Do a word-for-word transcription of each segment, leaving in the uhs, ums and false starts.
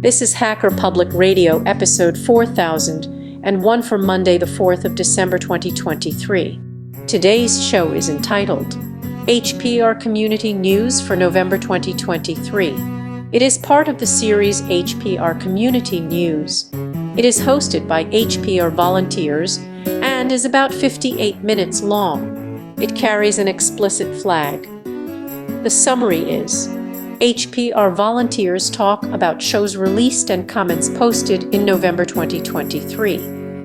This is Hacker Public Radio, episode four thousand, and one for Monday, the fourth of December twenty twenty-three. Today's show is entitled H P R Community News for November twenty twenty-three. It is part of the series H P R Community News. It is hosted by H P R volunteers and is about fifty-eight minutes long. It carries an explicit flag. The summary is: H P R volunteers talk about shows released and comments posted in November twenty twenty-three.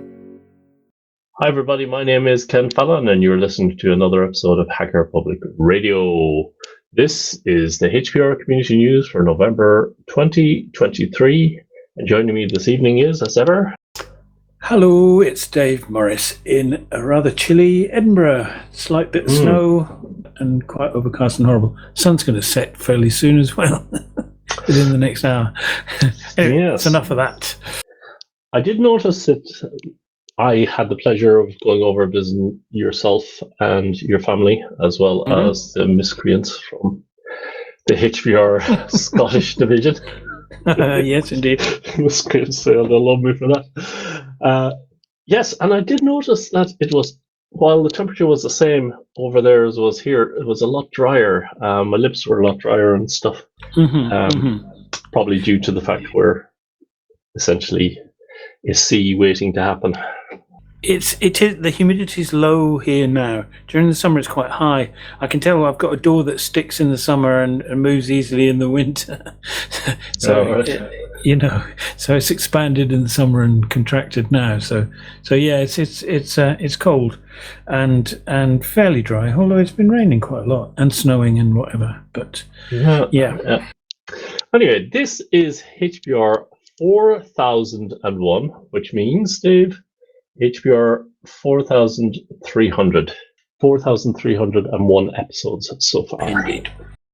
Hi everybody, my name is Ken Fallon and you're listening to another episode of Hacker Public Radio. This is the H P R Community News for November twenty twenty-three. And joining me this evening is, as ever... Hello, it's Dave Morris in a rather chilly Edinburgh. Slight bit of mm. snow and quite overcast and horrible. Sun's going to set fairly soon as well, within the next hour. Anyway, yes. That's enough of that. I did notice that I had the pleasure of going over visiting yourself and your family, as well mm-hmm. as the miscreants from the H P R Scottish division. Uh, yes, indeed. Miscreants, they'll love me for that. Uh, yes, and I did notice that it was, while the temperature was the same over there as it was here, it was a lot drier. Um, my lips were a lot drier and stuff. Mm-hmm, um, mm-hmm. Probably due to the fact we're essentially a sea waiting to happen. It's it is the humidity's low here now. During the summer, it's quite high. I can tell I've got a door that sticks in the summer and, and moves easily in the winter. so oh, right. it, you know, so it's expanded in the summer and contracted now. So so yeah, it's it's it's uh, it's cold and and fairly dry. Although it's been raining quite a lot and snowing and whatever. But yeah, yeah. yeah. Anyway, this is H P R four thousand one, which means, Dave, H P R four thousand three hundred. four thousand three hundred one episodes so far. Indeed.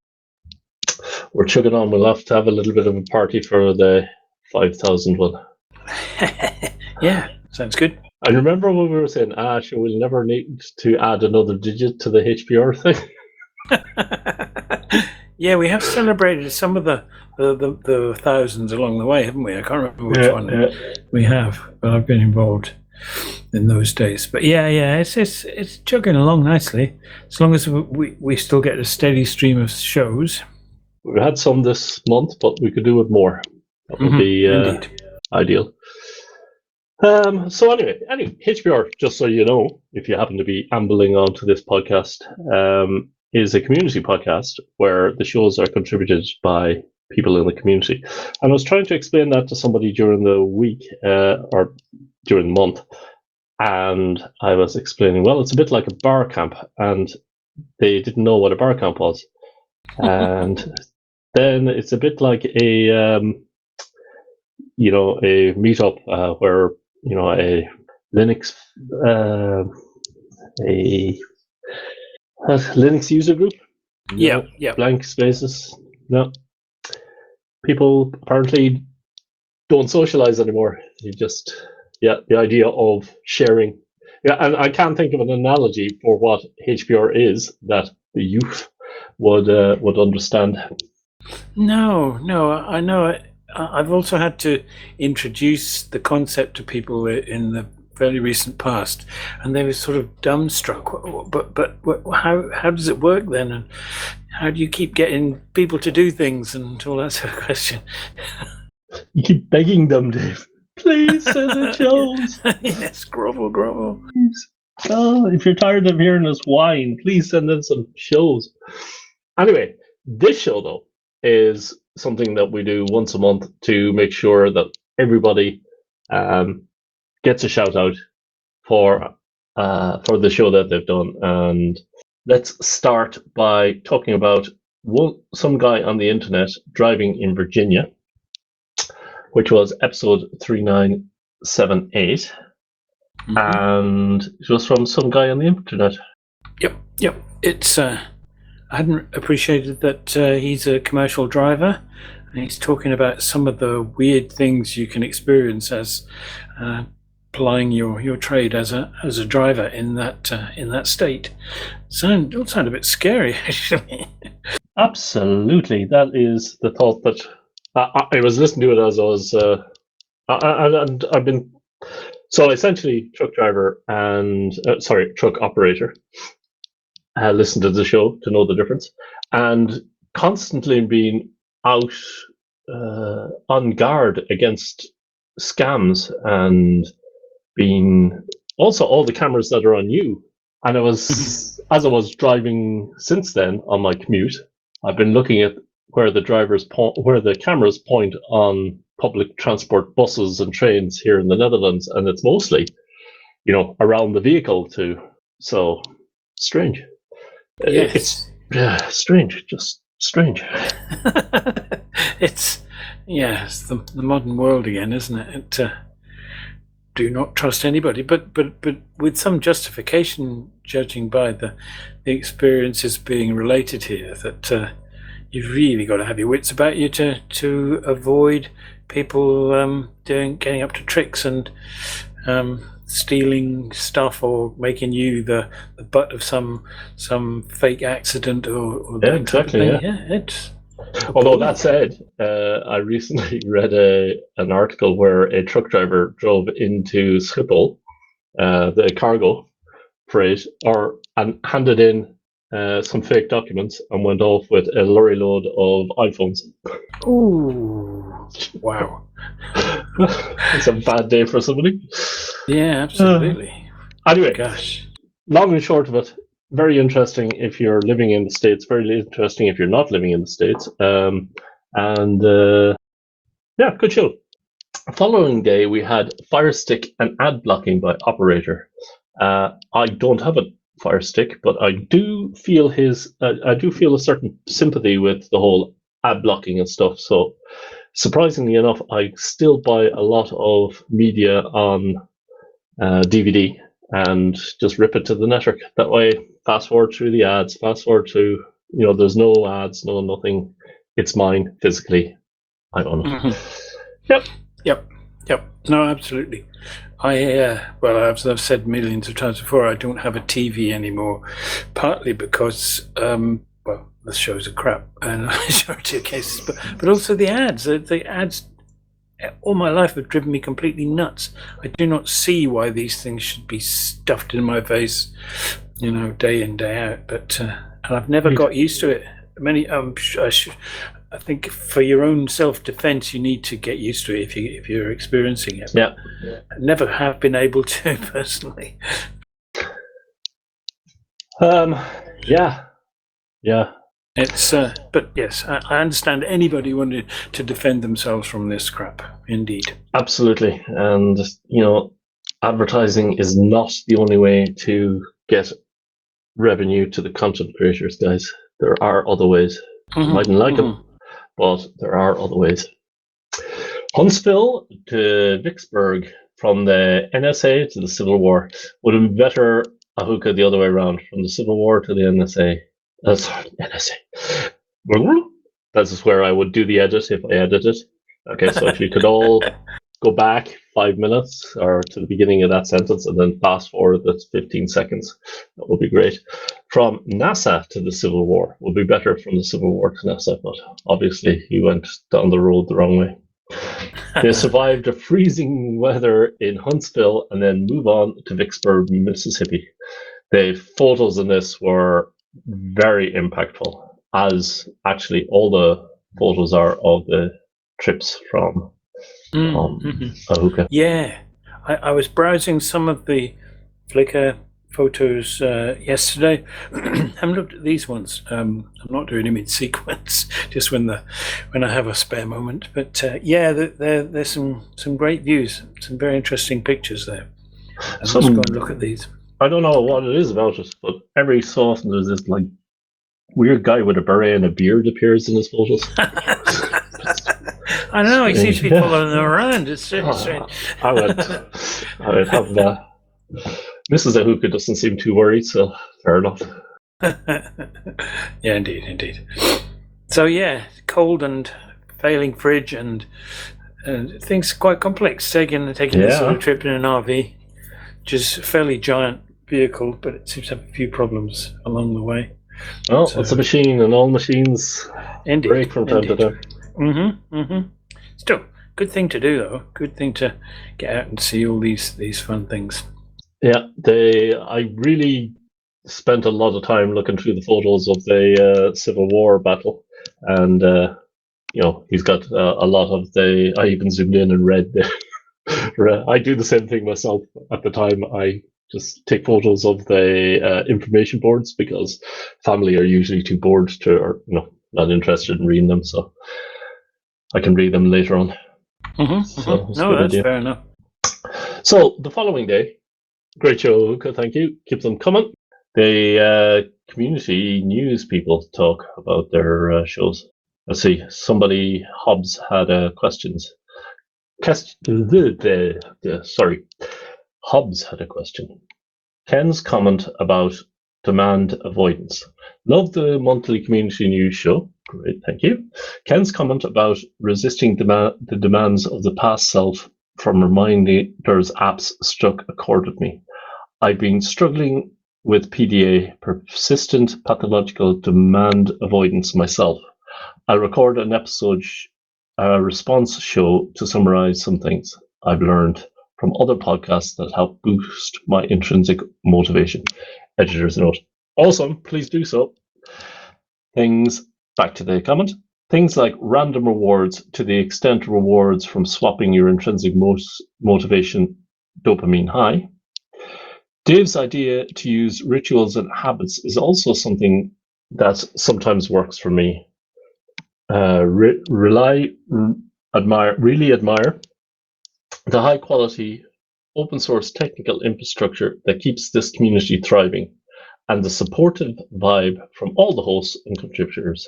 We're chugging on. We'll have to have a little bit of a party for the five thousand one. Yeah, sounds good. I remember when we were saying, ah, sure, we'll never need to add another digit to the H P R thing. Yeah, we have celebrated some of the, the, the, the thousands along the way, haven't we? I can't remember which yeah, one yeah. we have, but I've been involved in those days. But yeah, yeah, it's it's it's chugging along nicely, as long as we we still get a steady stream of shows. We've had some this month, but we could do it more. That would Mm-hmm, be uh, ideal. Um, so anyway, anyway, H P R, just so you know, if you happen to be ambling onto this podcast, um, is a community podcast where the shows are contributed by people in the community. And I was trying to explain that to somebody during the week uh, or during the month. And I was explaining, well, it's a bit like a bar camp. And they didn't know what a bar camp was. And then it's a bit like a, um, you know, a meetup uh, where, you know, a Linux, uh, a, a Linux user group. Yeah, know, yeah. Blank spaces. No. People apparently don't socialize anymore. You just, yeah, the idea of sharing. Yeah, and I can't think of an analogy for what H P R is that the youth would uh, would understand. No, no, I know. I, I've also had to introduce the concept to people in the fairly recent past, and they were sort of dumbstruck. But but how how does it work then? And how do you keep getting people to do things and all that sort of question? You keep begging them, Dave. Please send the shows. Yes, grovel, grovel. Please. Oh, if you're tired of hearing us whine, please send in some shows. Anyway, this show, though, is something that we do once a month to make sure that everybody um, gets a shout out for uh, for the show that they've done. And let's start by talking about one, some guy on the internet driving in Virginia, which was episode three nine seven eight. Mm-hmm. And it was from some guy on the internet. Yep, yep. It's uh, I hadn't appreciated that uh, he's a commercial driver, and he's talking about some of the weird things you can experience as uh, plying your, your trade as a as a driver in that uh, in that state. Sound all sound a bit scary, actually. Absolutely, that is the thought that I, I was listening to it as I was, uh, I, I, and I've been so essentially truck driver and uh, sorry truck operator. Uh, listen to the show to know the difference, and constantly being out uh, on guard against scams and being also all the cameras that are on you. And I was, as I was driving since then on my commute, I've been looking at where the drivers point, where the cameras point on public transport buses and trains here in the Netherlands, and it's mostly, you know, around the vehicle too. So strange. Yes. It's yeah, strange, just strange. It's yeah, it's the, the modern world again, isn't it? it uh, do not trust anybody, but but but with some justification, judging by the the experiences being related here, that uh, you've really got to have your wits about you to to avoid people um, doing getting up to tricks and um, stealing stuff or making you the, the butt of some some fake accident or, or Yeah, that exactly, type of thing. yeah. yeah it's Although that said, uh, I recently read a an article where a truck driver drove into Schiphol, uh, the cargo freight, or and handed in uh, some fake documents and went off with a lorry load of iPhones. Ooh, wow. It's a bad day for somebody. Yeah, absolutely. Uh, anyway, Gosh. long and short of it, very interesting if you're living in the States, very interesting if you're not living in the States. Um, and uh, yeah, good show. Following day, we had Fire Stick and ad blocking by Operator. Uh, I don't have a Fire Stick, but I do feel his, uh, I do feel a certain sympathy with the whole ad blocking and stuff. So surprisingly enough, I still buy a lot of media on uh, D V D and just rip it to the network. That way, fast forward through the ads, fast forward to, you know, there's no ads, no nothing. It's mine physically. I own it. Mm-hmm. Yep. Yep. Yep. No, absolutely. I, uh, well, as I've said millions of times before, I don't have a T V anymore, partly because, um, well, the shows are crap in the majority of cases, but, but also the ads. The, the ads all my life have driven me completely nuts. I do not see why these things should be stuffed in my face, you know, day in, day out. But uh, and I've never got used to it. Many, um, I, should, I think, for your own self-defense, you need to get used to it if you if you're experiencing it. Yeah, I never have been able to personally. Um. Yeah. Yeah. It's, uh, but yes, I, I understand anybody wanted to defend themselves from this crap. Indeed. Absolutely. And, you know, advertising is not the only way to get revenue to the content creators, guys. There are other ways. Mm-hmm. You mightn't like mm-hmm. them, but there are other ways. Huntsville to Vicksburg, from the N S A to the Civil War. Would have been better, Ahuka, the other way around, from the Civil War to the N S A. Uh, sorry, N S A. This is where I would do the edit if I edit it. Okay, so if you could all go back five minutes or to the beginning of that sentence and then fast forward that's fifteen seconds, that would be great. From NASA to the Civil War would be better from the Civil War to NASA, but obviously he went down the road the wrong way. They survived the freezing weather in Huntsville and then move on to Vicksburg, Mississippi. The photos in this were very impactful, as actually all the photos are of the trips from Mm, um, mm-hmm. Ahuka. Yeah, I, I was browsing some of the Flickr photos uh, yesterday. I haven't looked at these ones. Um, I'm not doing them in sequence, just when the when I have a spare moment. But uh, yeah, there, there there's some some great views, some very interesting pictures there. Let's go and look at these. I don't know what it is about it, but every so often there's this like weird guy with a beret and a beard appears in his photos. I know, he seems to be following them around. It's really Oh, strange. I would, I would have that. Missus Ahuka doesn't seem too worried, so fair enough. Yeah, indeed, indeed. So yeah, cold and failing fridge and, and things quite complex. Taking taking this Yeah. sort of trip in an R V, which is a fairly giant vehicle, but it seems to have a few problems along the way. Well, So- it's a machine, and all machines Indeed, break from time to indeed. time. Mm-hmm. Mm-hmm. Still, good thing to do though. Good thing to get out and see all these these fun things. Yeah, they. I really spent a lot of time looking through the photos of the uh, Civil War battle, and uh, you know he's got uh, a lot of the. I even zoomed in and read. The, I do the same thing myself. At the time, I just take photos of the uh, information boards because family are usually too bored to, or you know, not interested in reading them, so I can read them later on. Mm-hmm, So mm-hmm. it's a No, good that's idea. fair enough. So the following day, great show, Luca, thank you. Keep them coming. The uh, community news people talk about their uh, shows. Let's see, somebody, Hobbs, had uh, questions. Quest- the, the, the, sorry, Hobbs had a question. Ken's comment about demand avoidance. Love the monthly community news show. Great, thank you. Ken's comment about resisting dema- the demands of the past self from reminders apps struck a chord with me. I've been struggling with P D A, persistent pathological demand avoidance myself. I'll record an episode sh- a response show to summarize some things I've learned from other podcasts that help boost my intrinsic motivation. Editor's note. Awesome, please do so. Things, back to the comment, things like random rewards to the extent rewards from swapping your intrinsic mo- motivation dopamine high. Dave's idea to use rituals and habits is also something that sometimes works for me. Uh, re- rely, r- admire, really admire the high quality open source technical infrastructure that keeps this community thriving and the supportive vibe from all the hosts and contributors.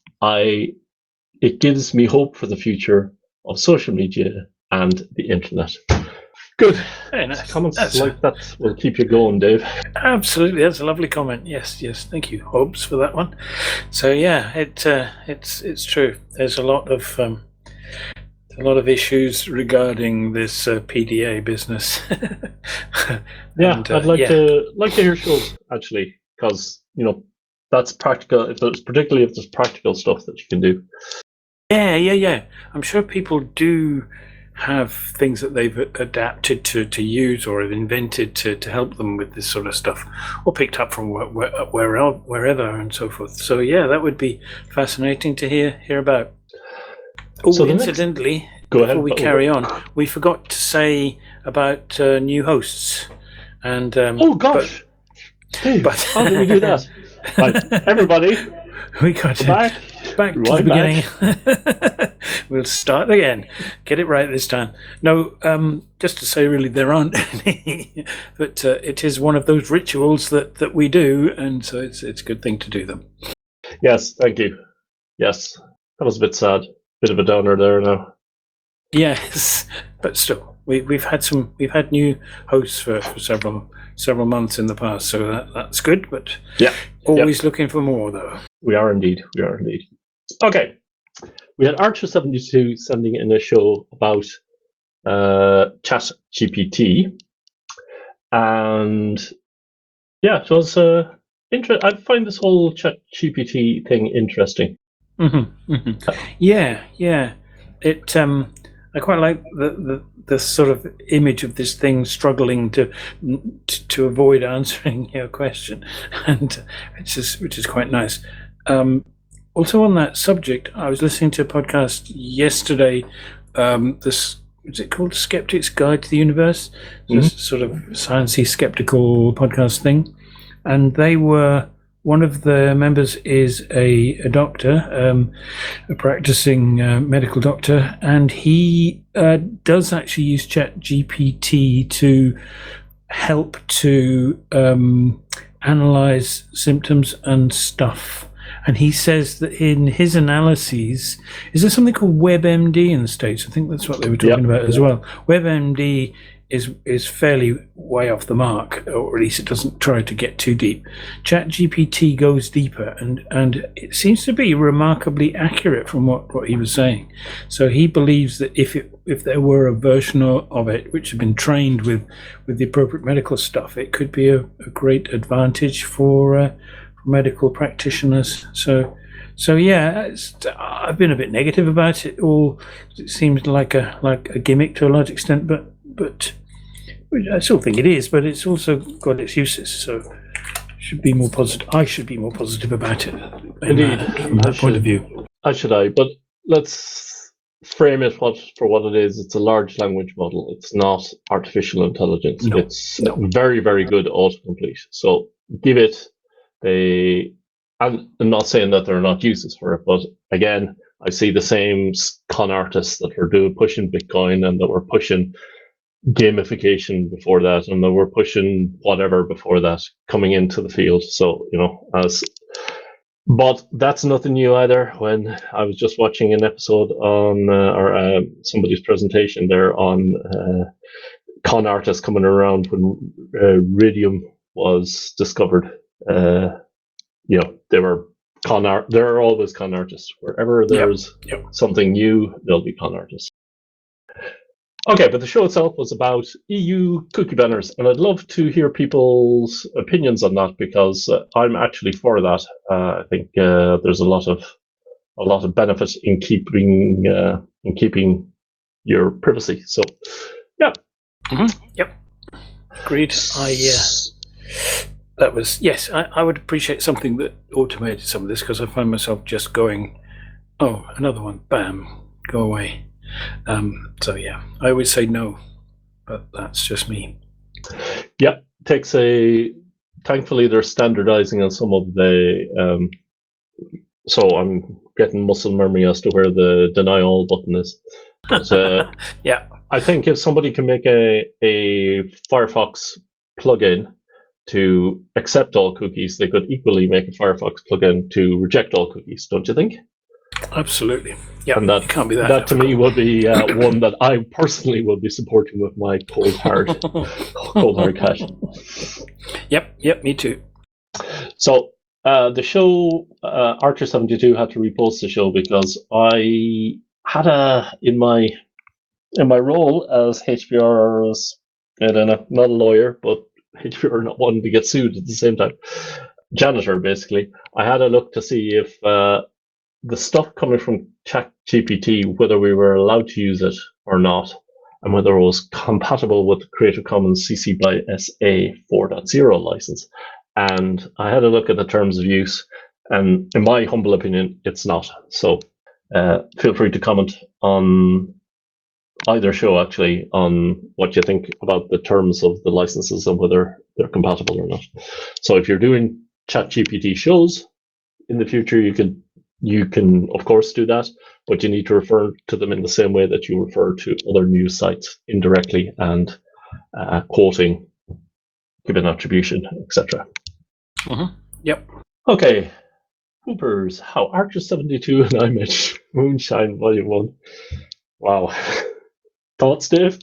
I, it gives me hope for the future of social media and the internet. Good. Very nice. Comments That's like a- that will keep you going, Dave. Absolutely, that's a lovely comment. Yes, yes, thank you, Hobbs, for that one. So yeah, it uh, it's it's true. There's a lot of um, a lot of issues regarding this uh, P D A business. Yeah, And, uh, I'd like yeah. to like to hear shows actually, because you know that's practical. If there's particularly if there's practical stuff that you can do. Yeah, yeah, yeah. I'm sure people do have things that they've adapted to, to use or have invented to, to help them with this sort of stuff, or picked up from where, where, where el- wherever and so forth. So yeah, that would be fascinating to hear hear about. Oh, So the next- incidentally, Go before ahead. we Oh, carry on, we forgot to say about uh, new hosts. And um, Oh gosh, Dave, but- how did we do that? Right, everybody, we got go to back. back to the Rewind beginning. We'll start again. Get it right this time. No, um, just to say, really, there aren't any, but uh, it is one of those rituals that, that we do, and so it's it's a good thing to do them. Yes, thank you. Yes, that was a bit sad. Bit of a downer there now. Yes, but still, we we've had some we've had new hosts for, for several several months in the past, so that, that's good. But Yeah, always looking for more, though. we are indeed. We are indeed. Okay, we had Archer seventy-two sending in a show about uh, Chat G P T, and yeah, it was uh, inter- I find this whole Chat G P T thing interesting. Mm-hmm, mm-hmm. Yeah, yeah. It. Um, I quite like the, the the sort of image of this thing struggling to to, to avoid answering your question, and which is which is quite nice. Um, also, on that subject, I was listening to a podcast yesterday. Um, this is it called Skeptic's Guide to the Universe? Mhm. This sort of sciencey skeptical podcast thing, and they were. One of the members is a, a doctor, um, a practicing uh, medical doctor, and he uh, does actually use Chat G P T to help to um, analyze symptoms and stuff. And he says that in his analyses, is there something called WebMD in the States? I think that's what they were talking Yep. about as well. WebMD is is fairly way off the mark, or at least it doesn't try to get too deep. Chat G P T goes deeper, and, and it seems to be remarkably accurate from what, what he was saying. So he believes that if it, if there were a version of, of it which had been trained with, with the appropriate medical stuff, it could be a, a great advantage for uh, medical practitioners. So, so yeah, it's, I've been a bit negative about it all. It seems like a like a gimmick to a large extent, but but I still think it is. But it's also got its uses. So, should be more positive. I should be more positive about it. Indeed, that, from that point of view. I should I, but let's frame it what for what it is. It's a large language model. It's not artificial intelligence. No. It's No. very, very good autocomplete. So give it a. I'm not saying that there are not uses for it, but again, I see the same con artists that were doing pushing Bitcoin and that were pushing gamification before that, and that were pushing whatever before that coming into the field. So you know, as but that's nothing new either. When I was just watching an episode on uh, or uh, somebody's presentation there on uh, con artists coming around when uh, Radium was discovered. Uh, you know, they were con art. There are always con artists wherever there's Yep. Yep. something new. There'll be con artists. Okay, but the show itself was about E U cookie banners, and I'd love to hear people's opinions on that because uh, I'm actually for that. Uh, I think uh, there's a lot of a lot of benefit in keeping uh, in keeping your privacy. So, yeah. Mm-hmm. Yep. Agreed. I uh, that was yes. I, I would appreciate something that automated some of this because I find myself just going, oh, another one, bam, go away. Um, so yeah, I would say no, but that's just me. Yeah, takes a. Thankfully, they're standardizing on some of the. Um, so I'm getting muscle memory as to where the deny all button is. But, uh, yeah, I think if somebody can make a a Firefox plugin to accept all cookies, they could equally make a Firefox plugin to reject all cookies. Don't you think? absolutely. Yeah, And that it can't be that. that to me difficult. would be uh, one that I personally would be supporting with my cold hard cold hard cash. Yep, yep, me too. So uh, the show uh, Archer seventy-two had to repost the show because I had a in my in my role as H P R's I don't know, not a lawyer, but H P R not wanting to get sued at the same time. Janitor, basically. I had a look to see if uh, the stuff coming from ChatGPT, whether we were allowed to use it or not, and whether it was compatible with the Creative Commons C C by S A four point oh license. And I had a look at the terms of use, and in my humble opinion, it's not. So uh, feel free to comment on either show, actually, on what you think about the terms of the licenses and whether they're compatible or not. So if you're doing ChatGPT shows in the future, you can you can of course do that, but you need to refer to them in the same way that you refer to other news sites indirectly and uh, quoting, given attribution, et cetera. Mm-hmm. Yep. Okay, Hoopers, how Archer seventy-two and I met Moonshine Volume One. Wow. Thoughts, Dave?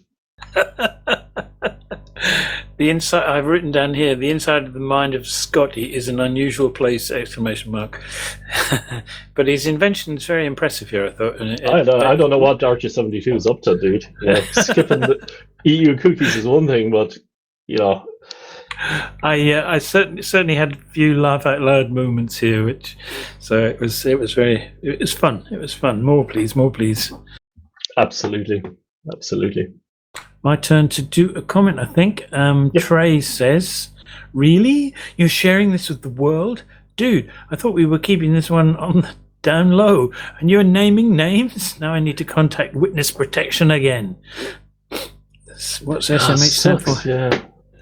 The inside I've written down here, the inside of the mind of Scotty is an unusual place, exclamation mark. But his invention is very impressive here, I thought. And it, I don't, I don't know what Archer seventy-two is up to, dude. Yeah, skipping the E U cookies is one thing, but, you know. I uh, I certainly certainly had a few laugh out loud moments here, which so it was it was very it was fun. It was fun. More please, more please. Absolutely. Absolutely. My turn to do a comment, I think. Um, Yep. Trey says, really? You're sharing this with the world? Dude, I thought we were keeping this one on the down low, and you're naming names? Now I need to contact witness protection again. That's- What's S M H stand for? Sucks, yeah.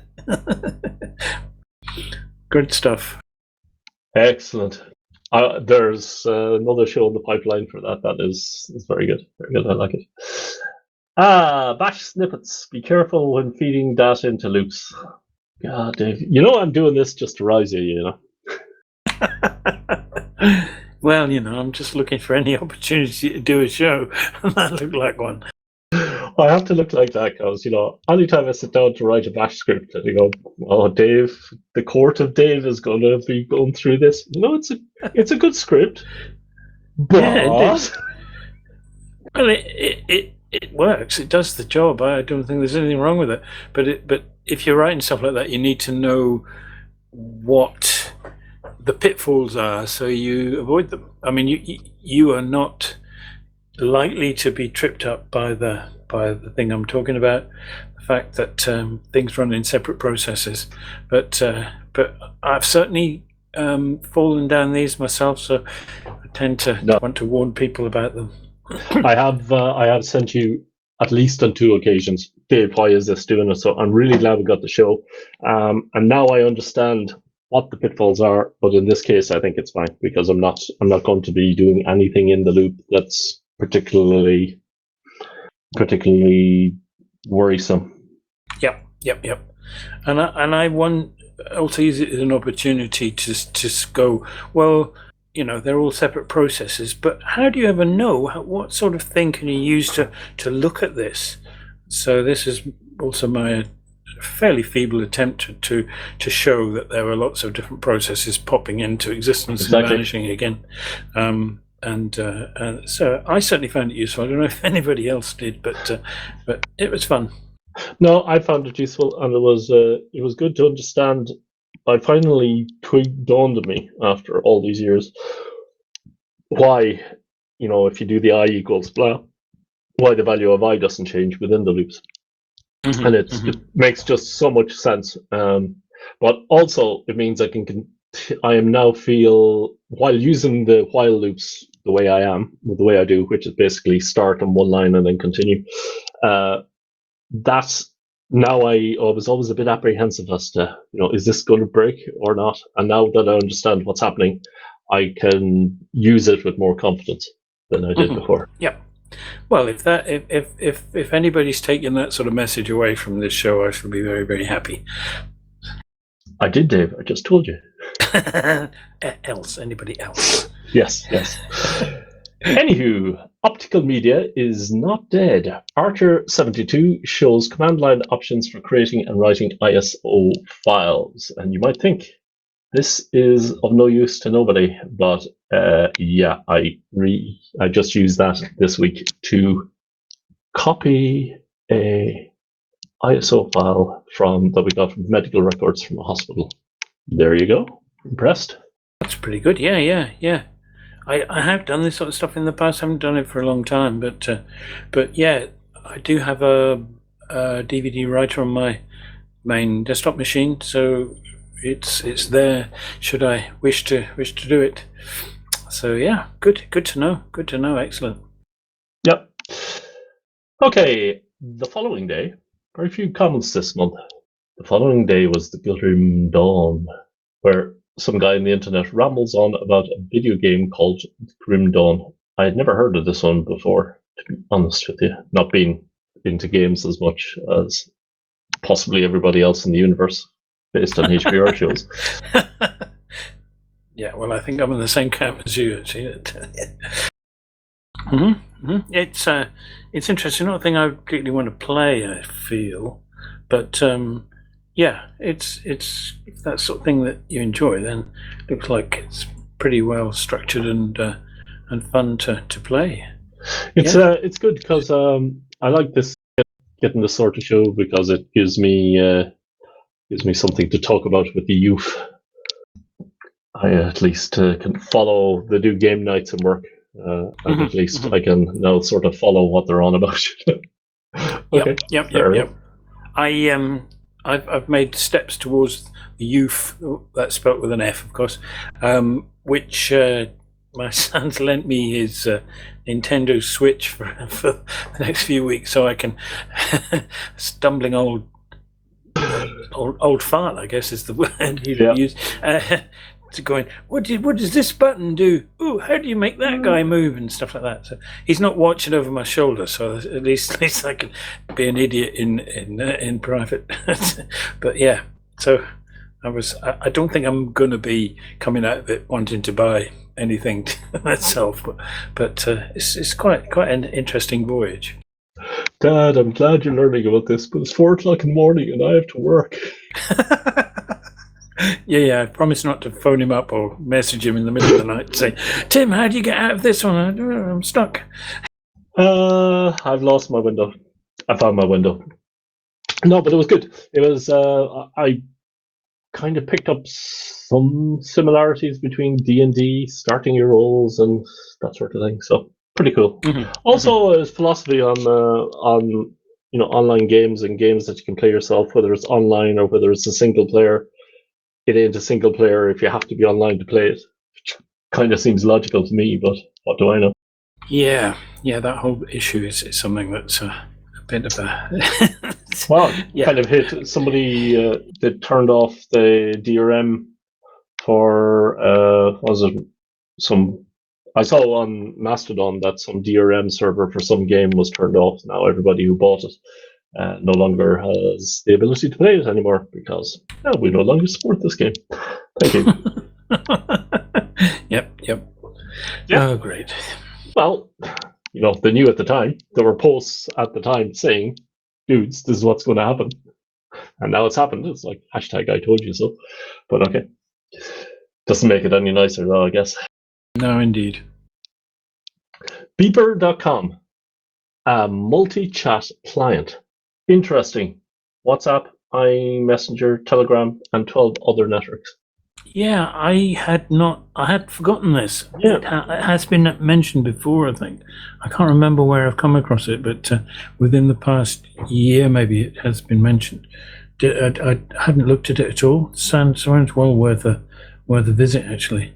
Good stuff. Excellent. Uh, there's uh, another show in the pipeline for that. That is, is very good. Very good. I like it. Ah, bash snippets. Be careful when feeding data into loops. God, Dave. You know I'm doing this just to rise you, you know. Well, you know, I'm just looking for any opportunity to do a show, and that looked like one. I have to look like that because, you know, anytime I sit down to write a bash script and you go, oh, Dave, the court of Dave is going to be going through this. You know, it's a, it's a good script, but... Yeah, it Well, it, it, it, it works. It does the job. I don't think there's anything wrong with it. But it, but if you're writing stuff like that, you need to know what the pitfalls are, so you avoid them. I mean, you you- you are not likely to be tripped up by the by the thing I'm talking about, the fact that um, things run in separate processes. But uh, but I've certainly um, fallen down these myself, so I tend to No. want to warn people about them. I have uh, I have sent you at least on two occasions, Dave, why is this doing it? So I'm really glad we got the show. Um, and now I understand what the pitfalls are, but in this case I think it's fine because I'm not I'm not going to be doing anything in the loop that's particularly particularly worrisome. Yep, yep, yep. And I, and I want also use it as an opportunity to to go, well, you know, they're all separate processes, but how do you ever know how, what sort of thing can you use to to look at this? So this is also my fairly feeble attempt to to, to show that there are lots of different processes popping into existence Exactly. and vanishing again. Um, and uh, uh, so I certainly found it useful. I don't know if anybody else did, but uh, but it was fun. No, I found it useful, and it was uh, it was good to understand. I finally twig dawned on me after all these years why, you know, if you do the I equals blah, why the value of I doesn't change within the loops, Mhm, and it's, mhm. it makes just so much sense. Um, but also, it means I can, can I am now feel while using the while loops the way I am, the way I do, which is basically start on one line and then continue. Uh, that's now I, I was always a bit apprehensive as to, you know, is this going to break or not? And now that I understand what's happening, I can use it with more confidence than I did Mhm. before. Yep. Well, if that if, if if if anybody's taking that sort of message away from this show, I shall be very very happy. I did, Dave. I just told you. else, anybody else? Yes, yes. Anywho, optical media is not dead. Archer seventy-two shows command line options for creating and writing I S O files. And you might think this is of no use to nobody, but uh, yeah, I re I just used that this week to copy a I S O file from that we got from medical records from a hospital. There you go. Impressed? That's pretty good. Yeah, yeah, yeah. I, I have done this sort of stuff in the past. I haven't done it for a long time, but uh, but yeah, I do have a, a D V D writer on my main desktop machine, so it's it's there. Should I wish to wish to do it? So yeah, good good to know. Good to know. Excellent. Yep. Okay, the following day, very few comments this month. The following day was the Grim Dawn, where some guy on the internet rambles on about a video game called Grim Dawn. I had never heard of this one before, to be honest with you, not being into games as much as possibly everybody else in the universe based on H B R shows. Yeah, well, I think I'm in the same camp as you. Actually. mm-hmm, mm-hmm. It's uh, it's interesting. Not a thing I particularly want to play. I feel, but um, yeah, it's it's if that sort of thing that you enjoy. Then it looks like it's pretty well structured and uh, and fun to, to play. It's Yeah. uh, it's good because um, I like this getting this sort of show because it gives me uh, gives me something to talk about with the youth. I at least uh, can follow. They do game nights and work, uh, and Mhm, at least mhm. I can now sort of follow what they're on about. Okay, Yep, yep, fair yep, enough. yep. I um, I've I've made steps towards the youth. That's spelt with an F, of course. Um, which uh, my son's lent me his uh, Nintendo Switch for for the next few weeks, so I can stumbling old old, old fart, I guess is the word you'd Yeah. use. Uh, to going, what did what does this button do? Ooh, how do you make that guy move and stuff like that? So he's not watching over my shoulder, so at least at least I can be an idiot in in uh, in private. But yeah, so I was. I, I don't think I'm gonna be coming out of it wanting to buy anything myself, but but uh, it's it's quite quite an interesting voyage. Dad, I'm glad you're learning about this, but it's four o'clock in the morning and I have to work. Yeah, yeah. I promise not to phone him up or message him in the middle of the night and say, "Tim, how do you get out of this one? I don't know, I'm stuck." Uh, I've lost my window. I found my window. No, but it was good. It was. Uh, I kind of picked up some similarities between D and D, starting your roles and that sort of thing. So pretty cool. Mm-hmm. Also, his philosophy on uh, on you know online games and games that you can play yourself, whether it's online or whether it's a single player. It ain't a single player if you have to be online to play it. Which kind of seems logical to me, but what do I know? Yeah, yeah, that whole issue is, is something that's uh, a bit of a well, yeah. kind of hit somebody uh, that turned off the D R M for uh, what was it some. I saw on Mastodon that some D R M server for some game was turned off. Now everybody who bought it uh, no longer has the ability to play it anymore because oh, we no longer support this game. Thank you. yep, yep. Yeah. Oh, great. Well, you know, they knew at the time. There were posts at the time saying, dudes, this is what's going to happen. And now it's happened. It's like, hashtag I told you so. But okay. Doesn't make it any nicer though, I guess. No, indeed. Beeper dot com. A multi-chat client. Interesting. WhatsApp, iMessenger, Telegram, and twelve other networks. Yeah, I had not. I had forgotten this. Yeah. It, ha- it has been mentioned before. I think I can't remember where I've come across it, but uh, within the past year, maybe it has been mentioned. Did, I, I hadn't looked at it at all. Sounds sounds well worth a worth a visit, actually.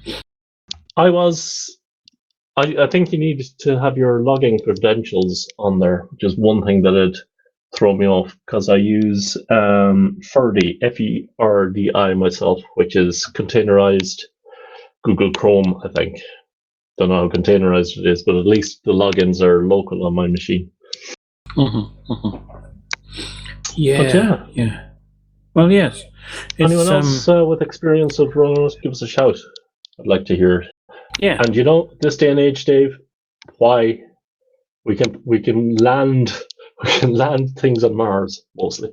I was. I, I think you need to have your login credentials on there, which is one thing that had thrown me off because I use um, Ferdi, F E R D I myself, which is containerized Google Chrome, I think. Don't know how containerized it is, but at least the logins are local on my machine. Mm-hmm, mm-hmm. Yeah, but yeah, yeah. Well, yes. It's, anyone else um, uh, with experience of runners, give us a shout. I'd like to hear it. Yeah. And you know, this day and age, Dave, why we can we can land we can land things on Mars mostly.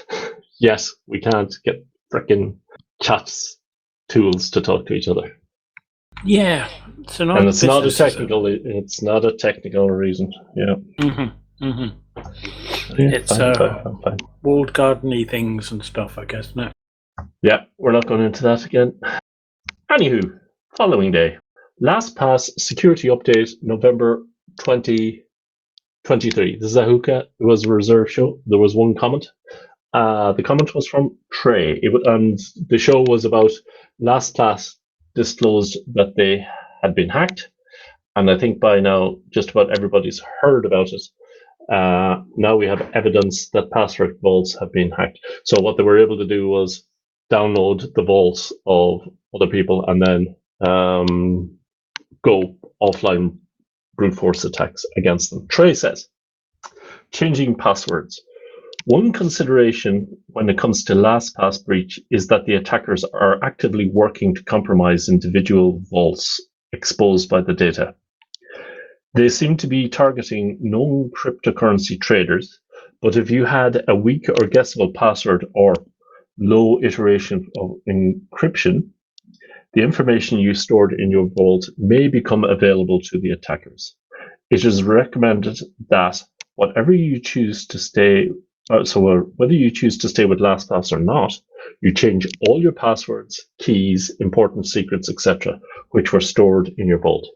Yes, we can't get frickin' chats tools to talk to each other. Yeah, it's an and it's business, not a technical. It's not a technical reason. Yeah. Mm-hmm, mm-hmm. yeah it's fine, uh, fine, fine, fine. walled garden-y things and stuff, I guess. No. Yeah, we're not going into that again. Anywho, following day. LastPass security update, November twenty twenty-three. This is a hookah. It was a reserve show. There was one comment. Uh, the comment was from Trey. It, and the show was about LastPass disclosed that they had been hacked. And I think by now, just about everybody's heard about it. Uh, now we have evidence that password vaults have been hacked. So what they were able to do was download the vaults of other people and then um, go offline brute force attacks against them. Trey says, changing passwords. One consideration when it comes to LastPass breach is that the attackers are actively working to compromise individual vaults exposed by the data. They seem to be targeting known cryptocurrency traders, but if you had a weak or guessable password or low iteration of encryption, the information you stored in your vault may become available to the attackers. It is recommended that whatever you choose to stay, uh, so uh, whether you choose to stay with LastPass or not, you change all your passwords, keys, important secrets, et cetera, which were stored in your vault.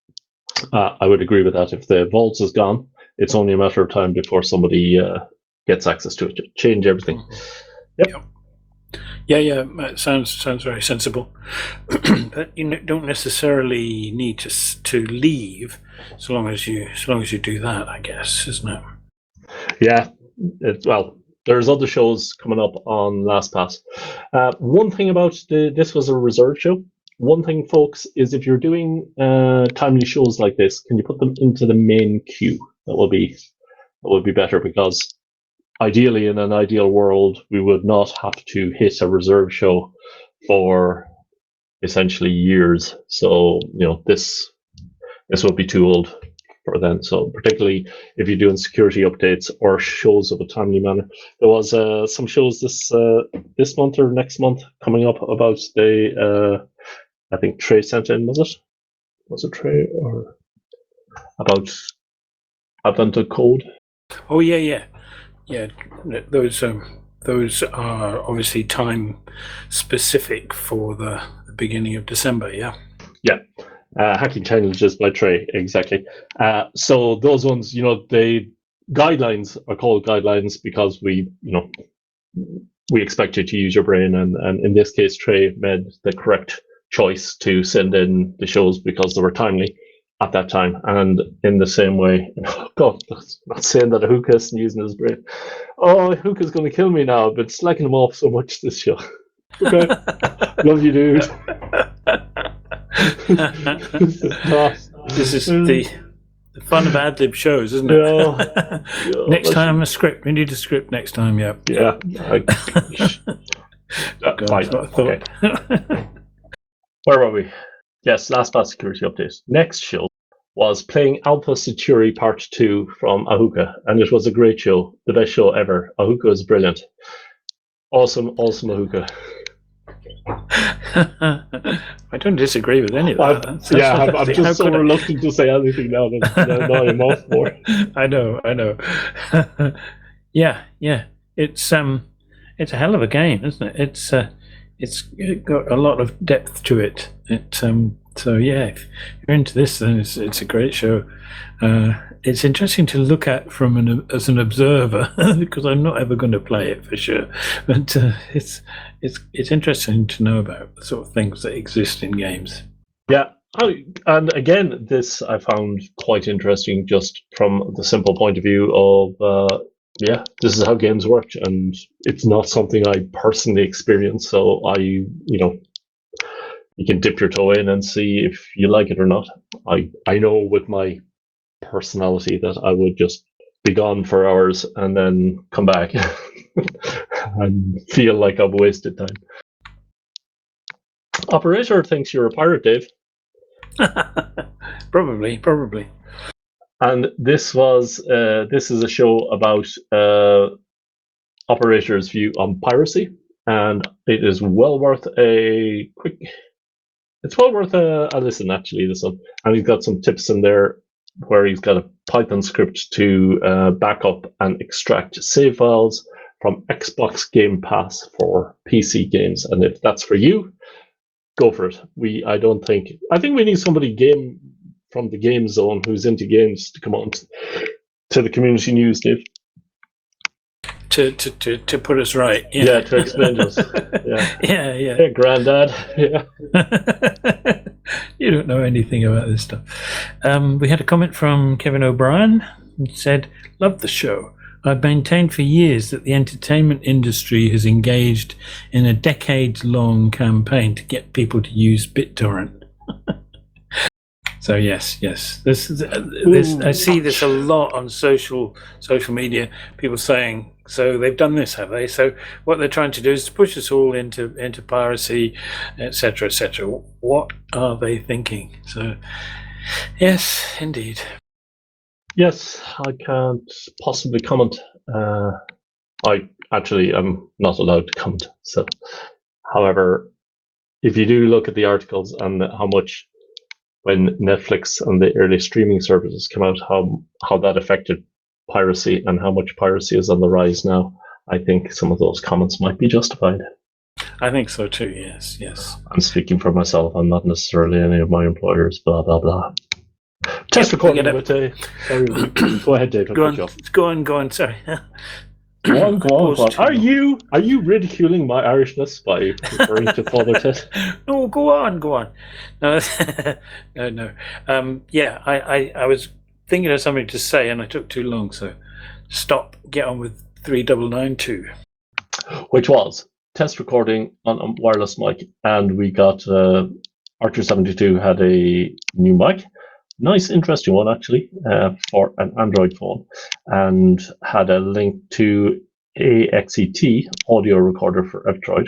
Uh, I would agree with that. If the vault is gone, it's only a matter of time before somebody uh, gets access to it. Change everything. Yep. yep. Yeah, yeah, that sounds sounds very sensible. But you don't necessarily need to to leave, so long as you so long as you do that, I guess, isn't it? Yeah. It, well, there's other shows coming up on LastPass. Uh, one thing about the this was a reserve show. One thing, folks, is if you're doing uh, timely shows like this, can you put them into the main queue? That will be that would be better because ideally, in an ideal world, we would not have to hit a reserve show for essentially years. So, you know, this this would be too old for then. So, particularly if you're doing security updates or shows of a timely manner, there was uh, some shows this uh, this month or next month coming up about the. Uh, I think Trey sent in, was it? Was it Trey or about Advent of Code? Oh yeah, yeah. Yeah, those um, those are obviously time specific for the, the beginning of December. Yeah. Yeah. Uh, hacking challenges by Trey, exactly. Uh, so those ones, you know, the guidelines are called guidelines because we, you know, we expect you to use your brain, and, and in this case, Trey made the correct choice to send in the shows because they were timely at that time. And in the same way, oh God, not saying that Ahuka isn't using his brain. Oh, Ahuka's going to kill me now. I've been slacking him off so much this show. Okay, love you, dude. This is the, the fun of ad lib shows, isn't it? Yeah. Yeah, next time a script. We need a script next time. Yeah. Yeah. I, God, fine. I thought. Okay. Where were we? Yes, last past security update. Next show was playing Alpha Centauri Part two from Ahuka, and it was a great show, the best show ever. Ahuka is brilliant. Awesome, awesome Ahuka. I don't disagree with any of that. That's, that's yeah, I'm, I'm fantastic. just How so could I- reluctant to say anything now that, that now I'm off for. I know, I know. yeah, yeah. It's um, it's a hell of a game, isn't it? It's uh, it's got a lot of depth to it. It um, so yeah, if you're into this, then it's it's a great show. Uh, it's interesting to look at from an as an observer because I'm not ever going to play it for sure. But uh, it's it's it's interesting to know about the sort of things that exist in games. Yeah. I, and again, this I found quite interesting just from the simple point of view of, uh, yeah, this is how games work. And it's not something I personally experience. So I, you know, you can dip your toe in and see if you like it or not. I, I know with my personality that I would just be gone for hours and then come back and feel like I've wasted time. Operator thinks you're a pirate, Dave. probably, probably. And this was uh, this is a show about uh, Operator's view on piracy, and it is well worth a quick. It's well worth a, a listen, actually. This one, and he's got some tips in there where he's got a Python script to uh, back up and extract save files from Xbox Game Pass for P C games, and if that's for you, go for it. We, I don't think, I think we need somebody game from the game zone who's into games to come on to, to the community news, Dave. To to to, to put us right. Yeah, Yeah, to explain to us. Yeah, yeah, yeah. hey, granddad. Yeah. You don't know anything about this stuff. Um, we had a comment from Kevin O'Brien who said, "Love the show. I've maintained for years that the entertainment industry has engaged in a decades-long campaign to get people to use BitTorrent." So yes, yes, this, this I see this a lot on social social media. People saying, "So they've done this, have they?" So what they're trying to do is to push us all into into piracy, et cetera, et cetera. What are they thinking? So yes, indeed. Yes, I can't possibly comment. Uh, I actually am not allowed to comment. So, however, if you do look at the articles and how much when Netflix and the early streaming services came out, how how that affected piracy and how much piracy is on the rise now, I think some of those comments might be justified. I think so too. Yes, yes. I'm speaking for myself. I'm not necessarily any of my employers. Blah blah blah. Test Yep, recording we with a. Sorry, go ahead, Dave. I'll Go cut on, you off. go on, go on. Sorry. Go on, go on, go on. Paused too Are long. you are you ridiculing my Irishness by referring to Father Ted? No, go on, go on. No, no, no. Um, yeah, I, I, I was thinking of something to say and I took too long, so stop. Get on with three double nine two. Which was test recording on a wireless mic, and we got uh, Archer seventy-two had a new mic, nice, interesting one actually, uh, for an Android phone, and had a link to a X E T audio recorder for F-Droid.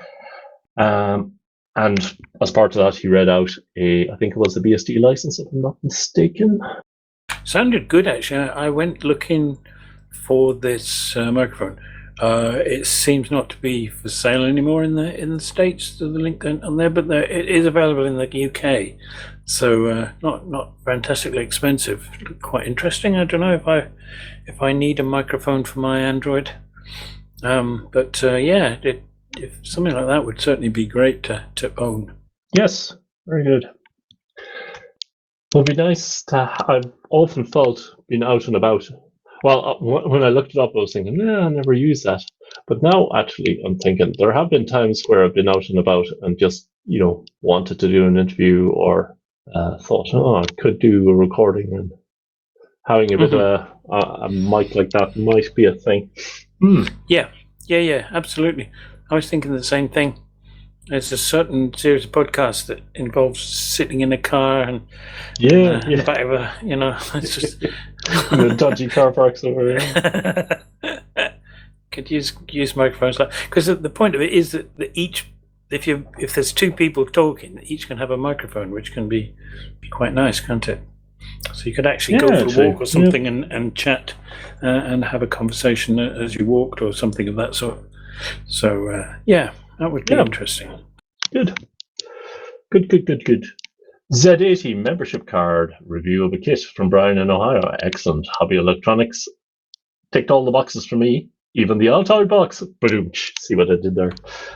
Um, and as part of that, he read out a, I think it was a B S D license, if I'm not mistaken. Sounded good, actually. I I went looking for this uh, microphone. Uh, it seems not to be for sale anymore in the in the States. The link on there, but there, it is available in the U K. So uh, not not fantastically expensive. Quite interesting. I don't know if I if I need a microphone for my Android. Um, but uh, yeah, it, if something like that would certainly be great to, to own. Yes, very good. It would be nice to. I've often felt being out and about. Well, uh, when I looked it up, I was thinking, nah, I never used that. But now, actually, I'm thinking there have been times where I've been out and about and just, you know, wanted to do an interview or uh, thought, oh, I could do a recording, and having a bit mm-hmm. of a, a mic like that might be a thing. Hmm. Yeah, yeah, yeah, absolutely. I was thinking the same thing. There's a certain series of podcasts that involves sitting in a car and yeah, uh, yeah. the back of a, you know, it's just the dodgy car parks over here. Could use use microphones like because the point of it is that, that each if you if there's two people talking, each can have a microphone, which can be, be quite nice, can't it? So you could actually yeah, go for actually. a walk or something yeah. and and chat uh, and have a conversation as you walked or something of that sort. So uh, yeah. That would be yeah. interesting. Good. Good, good, good, good. Z eighty membership card review of a kit from Brian in Ohio. Excellent. Hobby Electronics. Ticked all the boxes for me. Even the Altoid box. Boom. See what I did there.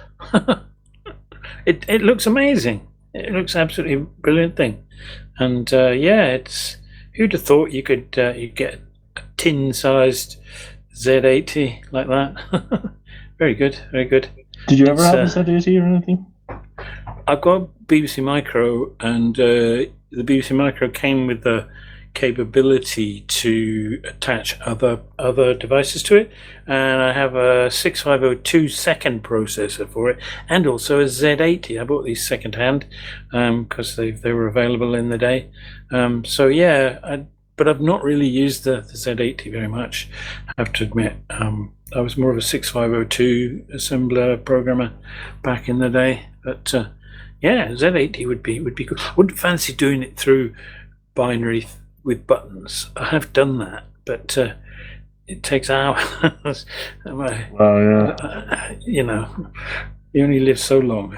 it it looks amazing. It looks absolutely brilliant thing. And uh, yeah, it's who'd have thought you could uh, you get a tin-sized Z eighty like that. Very good, very good. Did you ever it's, have uh, a Z eighty or anything? I've got B B C Micro, and uh, the B B C Micro came with the capability to attach other other devices to it, and I have a six five oh two second processor for it, and also a Z eighty. I bought these second hand because um, they they were available in the day. Um, so yeah, I, but I've not really used the, the Z eighty very much, I have to admit. Um, I was more of a six five oh two assembler programmer back in the day, but uh, yeah, Z eighty would be would be good. I wouldn't fancy doing it through binary th- with buttons. I have done that, but uh, it takes hours. Oh yeah, uh, you know, you only live so long.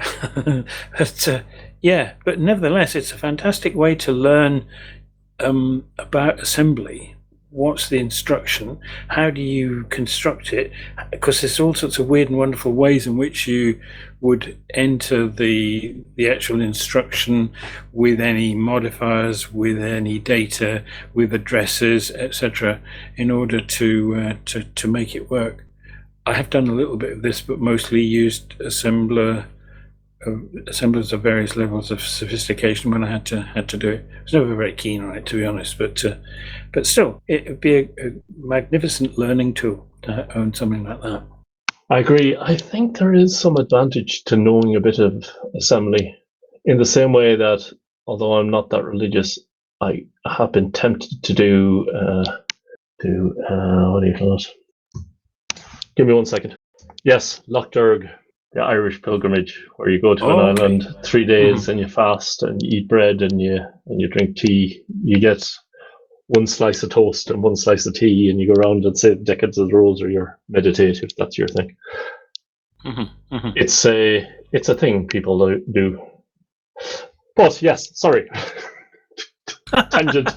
but uh, yeah, but nevertheless, it's a fantastic way to learn um, about assembly. What's the instruction? How do you construct it? Because there's all sorts of weird and wonderful ways in which you would enter the the actual instruction with any modifiers, with any data, with addresses, et cetera, in order to uh, to to make it work. I have done a little bit of this, but mostly used assembler. Uh, assemblers of various levels of sophistication when I had to had to do it. I was never very keen on it, to be honest, but uh, but still, it would be a, a magnificent learning tool to own something like that. I agree. I think there is some advantage to knowing a bit of assembly, in the same way that, although I'm not that religious, I have been tempted to do uh, do uh, what do you call it? Give me one second. Yes, Lochderg. The Irish pilgrimage, where you go to oh, an okay. island three days mm-hmm. and you fast and you eat bread and you and you drink tea. You get one slice of toast and one slice of tea, and you go around and say decades of the rosary or meditate if that's your thing. Mm-hmm. Mm-hmm. It's a it's a thing people do. But yes, sorry, tangent.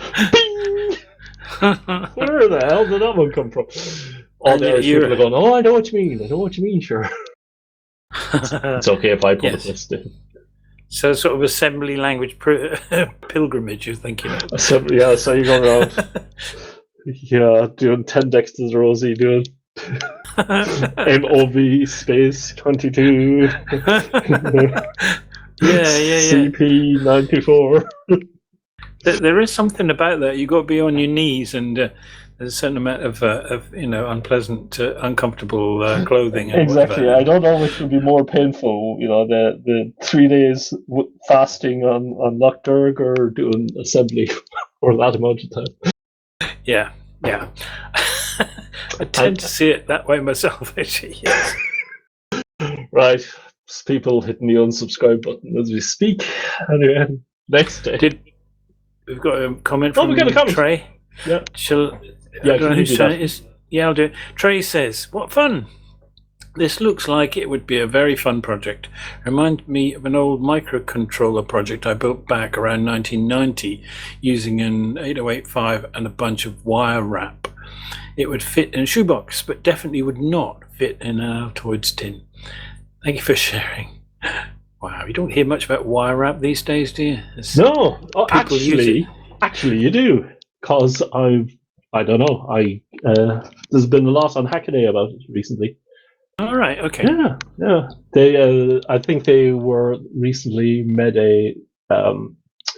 Where the hell did that one come from? All the Irish people are going, oh, I know what you mean. I know what you mean, sure. It's, it's okay if I put yes. this down. So sort of assembly language pr- pilgrimage, you're thinking of. Assembly, yeah, so you go around yeah, doing ten Dexter's Rosie, doing M O V space twenty-two yeah, yeah, yeah. C P ninety-four. There is something about that. You've got to be on your knees, and uh, there's a certain amount of, uh, of you know, unpleasant, uh, uncomfortable uh, clothing. And exactly. whatever. I don't know which would be more painful, you know, the, the three days w- fasting on, on Lochderg or doing assembly for that amount of time. Yeah, yeah. I tend to see it that way myself, actually, yes. Right. People hitting the unsubscribe button as we speak. Anyway, next day. Did, we've got a comment from oh, we got a comment. Trey. Yeah. Shall, yeah, I don't know whose turn it is. Yeah, I'll do it. Trey says, what fun! This looks like it would be a very fun project. Reminds me of an old microcontroller project I built back around nineteen ninety using an eight oh eight five and a bunch of wire wrap. it would fit in a shoebox, but definitely would not fit in an Altoids tin. Thank you for sharing. Wow, you don't hear much about wire wrap these days, do you? It's, No, oh, people use actually, it. actually, you do, because I've, I don't know, I uh, there's been a lot on Hackaday about it recently. All right, okay. Yeah, yeah. They, uh, I think they were recently made a um,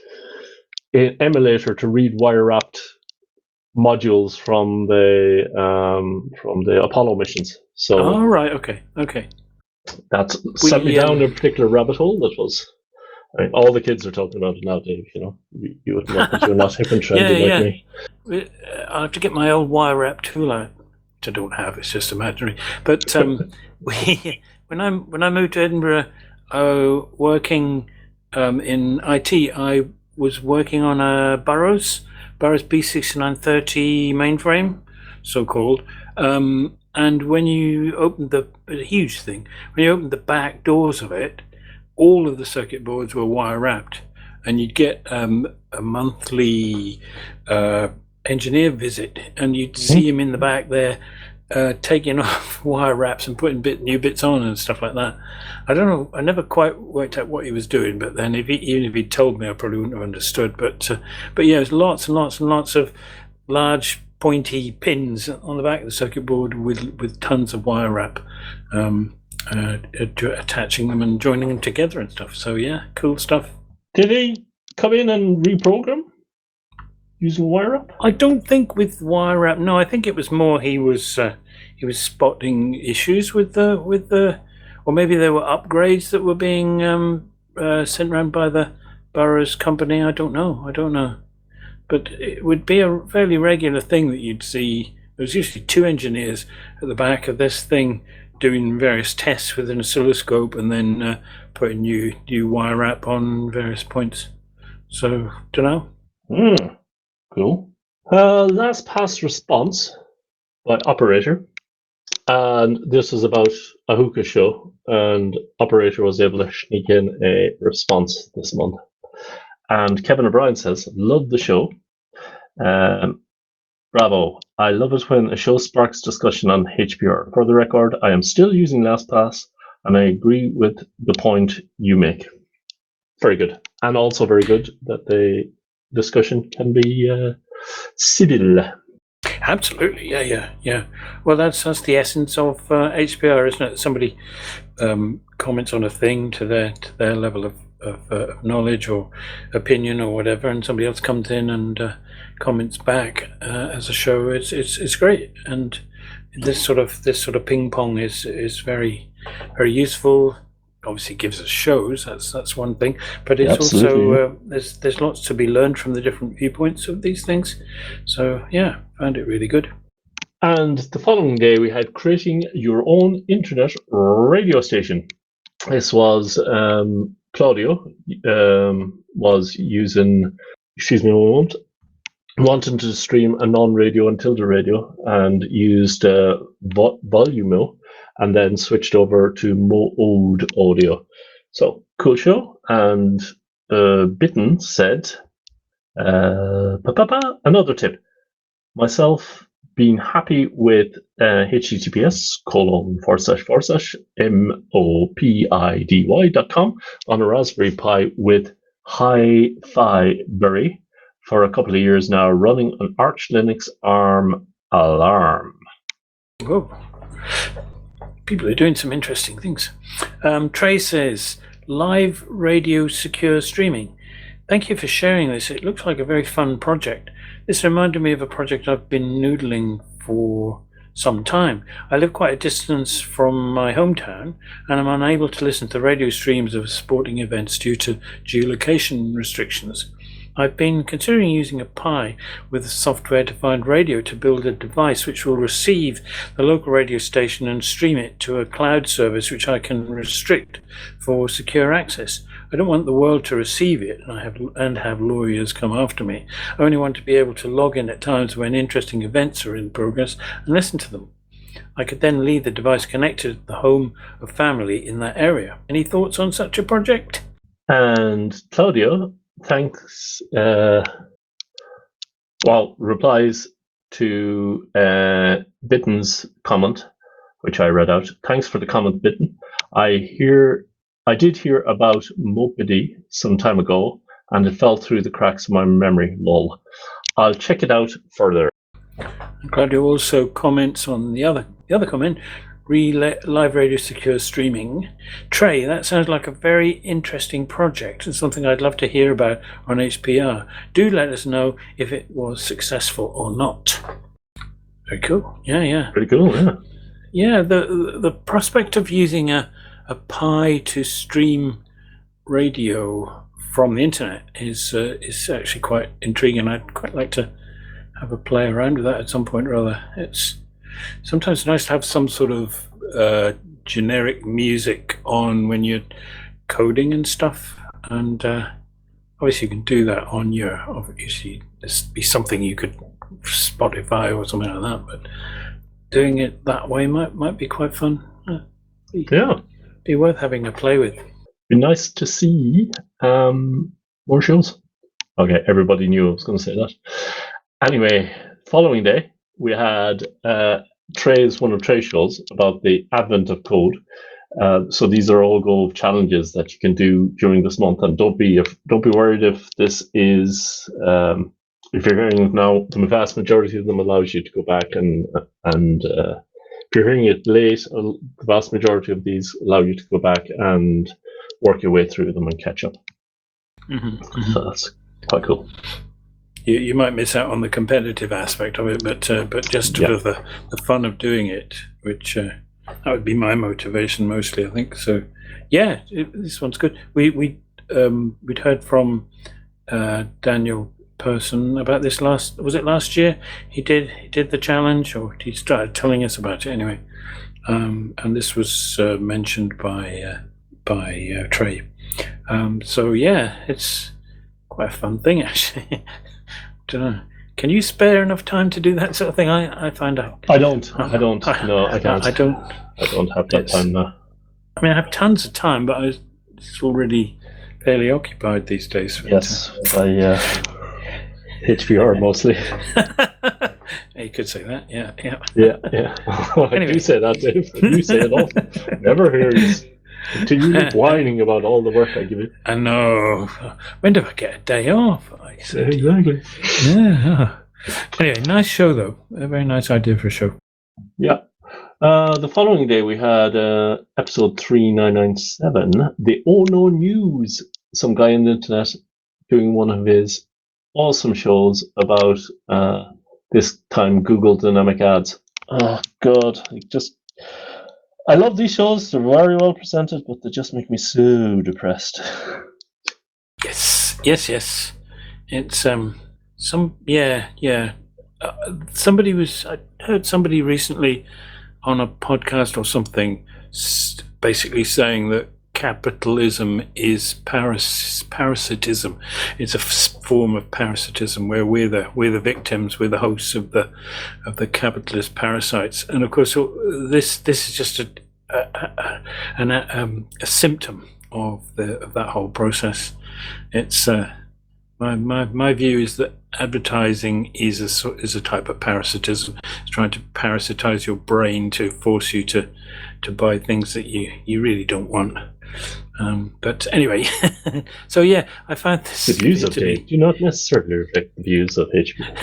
an emulator to read wire wrapped modules from the um, from the Apollo missions. So All right, okay, okay. that sent me We, um, down a particular rabbit hole. That was, I mean, all the kids are talking about it now, Dave. You know, you, you wouldn't know, but you're not hip and trendy Yeah, like yeah. me. We- uh, I'll have to get my old wire wrap tool out, which I don't have. It's just imaginary. But um, we, when I when I moved to Edinburgh, uh, working um, in I T, I was working on a Burroughs Burroughs B sixty-nine thirty mainframe, so called. Um, and when you opened the a huge thing, when you opened the back doors of it, all of the circuit boards were wire wrapped, and you'd get um, a monthly uh, engineer visit, and you'd see him in the back there uh, taking off wire wraps and putting bit new bits on and stuff like that. I don't know. I never quite worked out what he was doing, but then if he, even if he'd told me, I probably wouldn't have understood. But uh, but yeah, there's lots and lots and lots of large pointy pins on the back of the circuit board with with tons of wire wrap. Um, uh, to attaching them and joining them together and stuff. So yeah, cool stuff. Did he come in and reprogram using wire wrap? I don't think with wire wrap. No, I think it was more he was uh, he was spotting issues with the with the, or maybe there were upgrades that were being um, uh, sent around by the Burroughs company. I don't know. I don't know. But it would be a fairly regular thing that you'd see. There was usually two engineers at the back of this thing doing various tests with an oscilloscope and then uh, putting new new wire wrap on various points. So, don't know. Hmm, cool. Uh, last pass response by Operator. And this is about a hookah show, and Operator was able to sneak in a response this month. And Kevin O'Brien says, love the show. Um, bravo. I love it when a show sparks discussion on H P R. For the record, I am still using LastPass, and I agree with the point you make. Very good. And also very good that the discussion can be uh, civil. Absolutely, yeah, yeah, yeah. Well, that's that's the essence of uh, H P R, isn't it? Somebody um, comments on a thing to their to their level of, of uh, knowledge or opinion or whatever, and somebody else comes in and uh, comments back uh, as a show. It's it's it's great, and this sort of this sort of ping pong is is very very useful. Obviously, gives us shows. That's that's one thing, but it's Absolutely. also uh, there's there's lots to be learned from the different viewpoints of these things. So yeah, found it really good. And the following day, we had creating your own internet radio station. This was um, Claudio um, was using, excuse me a moment, wanting to stream a non-radio and Tilde radio, and used uh, Vo- Volumo, and then switched over to Mode Audio. So cool show. And uh, Bitten said, uh, pa-pa-pa, another tip. Myself being happy with uh, https colon forward slash forward slash M-O-P-I-D-Y dot com on a Raspberry Pi with Hi-Fi Berry for a couple of years now, running an Arch Linux ARM alarm. Whoa. People are doing some interesting things. Um, Trey says, live radio secure streaming. Thank you for sharing this. It looks like a very fun project. This reminded me of a project I've been noodling for some time. I live quite a distance from my hometown, and I'm unable to listen to radio streams of sporting events due to geolocation restrictions. I've been considering using a Pi with a software-defined radio to build a device which will receive the local radio station and stream it to a cloud service which I can restrict for secure access. I don't want the world to receive it and I have and have lawyers come after me. I only want to be able to log in at times when interesting events are in progress and listen to them. I could then leave the device connected to the home of family in that area. Any thoughts on such a project? And Claudio thanks, uh, well, replies, to uh, Bitten's comment, which I read out. Thanks for the comment, Bitten. I hear, I did hear about Mopedy some time ago, and it fell through the cracks of my memory. Lol. I'll check it out further. I'm glad you also comments on the other the other comment. Relay Live Radio Secure Streaming. Trey, that sounds like a very interesting project and something I'd love to hear about on H P R. Do let us know if it was successful or not. Very cool. Yeah, yeah. Pretty cool, yeah. Yeah, the the prospect of using a, a Pi to stream radio from the internet is uh, is actually quite intriguing. I'd quite like to have a play around with that at some point or other. It's sometimes nice to have some sort of uh, generic music on when you're coding and stuff, and uh, obviously you can do that on your, obviously this be something you could Spotify or something like that, but doing it that way might might be quite fun. Uh, be, Yeah. be worth having a play with. Be nice to see um, more shows. Okay, everybody knew I was going to say that. Anyway, following day, we had uh, Trey's, one of Trey's shows about the advent of code. Uh, so these are all Go challenges that you can do during this month, and don't be if, don't be worried if this is um, if you're hearing it now. The vast majority of them allows you to go back and and uh, if you're hearing it late, uh, the vast majority of these allow you to go back and work your way through them and catch up. Mm-hmm, mm-hmm. So that's quite cool. You, you might miss out on the competitive aspect of it, but uh, but just Yeah. for the, the fun of doing it, which uh, that would be my motivation mostly, I think. So, yeah, it, this one's good. We we um, we'd heard from uh, Daniel Person about this last. Was it last year? He did he did the challenge, or he started telling us about it anyway. Um, and this was uh, mentioned by uh, by uh, Trey. Um, so yeah, it's quite a fun thing actually. Don't know. Can you spare enough time to do that sort of thing? I, I find out. I don't. I don't. No, I can't. I don't. I don't have that It's- time now. I mean, I have tons of time, but I was it's already fairly occupied these days. but, Yes, by uh, H P R mostly. uh, you could say that. Yeah, yeah. Yeah, yeah. I Anyway. do say that, Dave. You say it often. Never hear you continue whining about all the work I give you. I know. When do I get a day off? I said. Exactly. Yeah. Anyway, nice show though. A very nice idea for a show. Yeah. Uh, the following day, we had uh, episode three nine nine seven, the Oh No News. Some guy on the internet doing one of his awesome shows about uh, this time Google Dynamic Ads. Oh, God. It just. I love these shows. They're very well presented, but they just make me so depressed. Yes, yes, yes. It's um some yeah yeah. Uh, somebody was I heard somebody recently on a podcast or something, s- basically saying that capitalism is paras- parasitism. It's a f- form of parasitism where we're the we're the victims, we're the hosts of the of the capitalist parasites. And of course, this this is just a a, a, an, a, um, a symptom of the of that whole process. It's uh, my, my my view is that advertising is a so- is a type of parasitism. It's trying to parasitize your brain to force you to to buy things that you you really don't want. Um, but anyway, so yeah, I found this The views of to be- Dave do not necessarily reflect the views of H P.